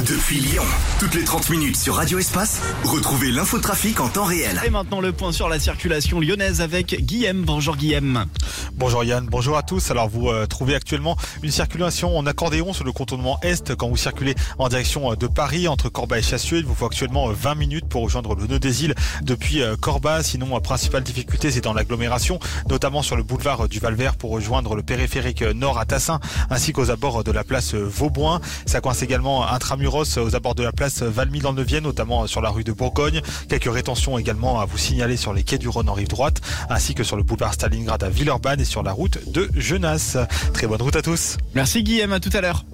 Depuis Lyon, toutes les 30 minutes sur Radio Espace, retrouvez l'infotrafic en temps réel. Et maintenant le point sur la circulation lyonnaise avec Guillaume. Bonjour Guillaume. Bonjour Yann, bonjour à tous. Alors vous trouvez actuellement une circulation en accordéon sur le contournement Est quand vous circulez en direction de Paris entre Corba et Chassieux. Il vous faut actuellement 20 minutes pour rejoindre le nœud des îles depuis Corba. Sinon, principale difficulté, c'est dans l'agglomération, notamment sur le boulevard du Val-Vert pour rejoindre le périphérique nord à Tassin, ainsi qu'aux abords de la place Vauboin. Ça coince également intramuros aux abords de la place Valmy dans le 9e, notamment sur la rue de Bourgogne. Quelques rétentions également à vous signaler sur les quais du Rhône en rive droite, ainsi que sur le boulevard Stalingrad à Villeurbanne et sur la route de Genasse. Très bonne route à tous. Merci Guillaume, à tout à l'heure.